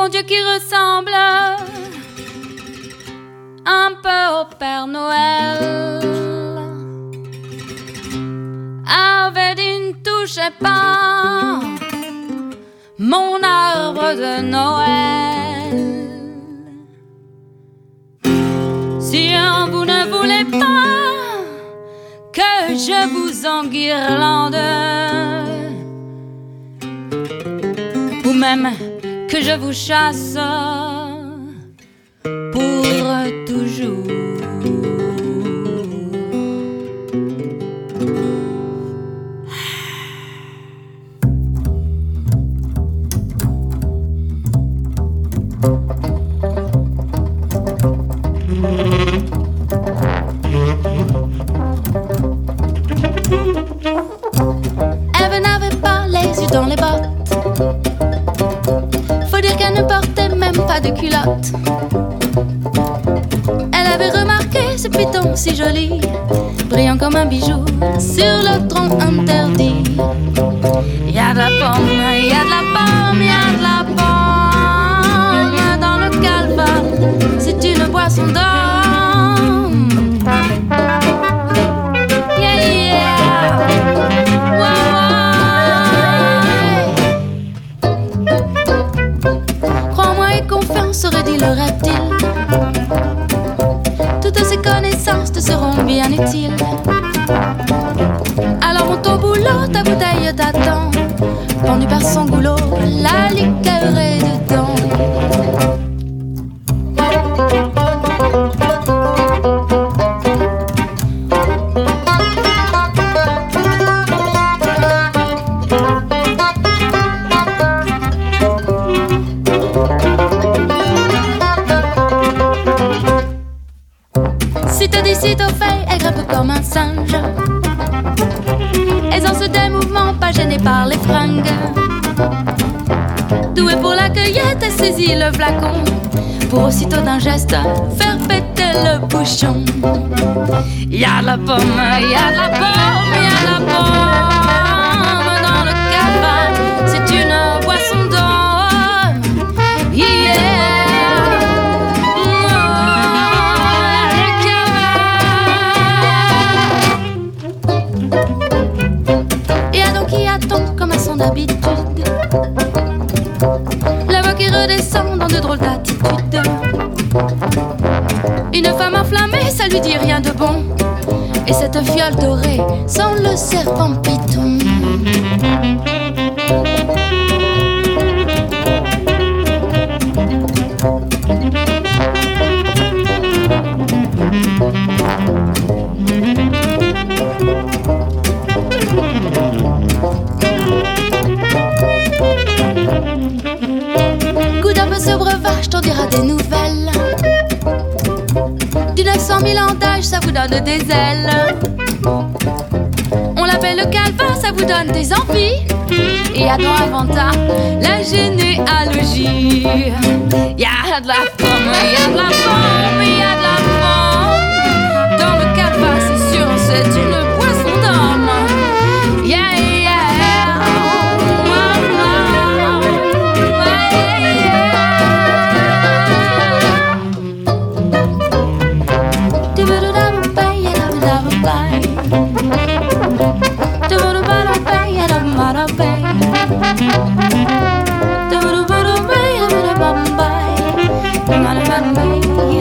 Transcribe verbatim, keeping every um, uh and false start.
bon Dieu qui ressemble un peu au Père Noël avait dit ne touchez pas mon arbre de Noël. Si vous ne voulez pas que je vous enguirlande, ou même que je vous chasse pour toujours. Elle n'avait pas les yeux dans les bottes. Faut dire qu'elle ne portait même pas de culotte. Elle avait remarqué ce python si joli, brillant comme un bijou sur le tronc interdit. Y'a de la pomme, y'a de la pomme, y'a de la pomme dans le calva, c'est une boisson d'homme. Yeah, yeah. Crois-moi et confiance, aurait dit le reptile. Toutes ces connaissances te seront bien utiles. Alors monte au boulot, ta bouteille t'attend. Pendue par son goulot, la liqueur est dedans. Sitôt fait, elle grimpe comme un singe. Elles ont ce des mouvements, pas gênés par les fringues. Douée pour la cueillette, elle saisit le flacon pour aussitôt d'un geste faire péter le bouchon. Y'a de la pomme, y'a de la pomme, y'a de la pomme dans le cavale, c'est une boisson d'homme. Yeah. Comme à son habitude, la voix qui redescend dans de drôles d'attitudes. Une femme enflammée, ça lui dit rien de bon. Et cette fiole dorée sent le serpent python. Ce breuvage t'en dira des nouvelles. Du neuf cent mille ans d'âge, ça vous donne des ailes. On l'appelle le calva, ça vous donne des envies. Et à ton inventa la généalogie. Y'a de la pomme, y'a de la pomme, y'a de la pomme dans le calva, c'est sûr, c'est une boisson d'homme. Yeah, yeah. Bye.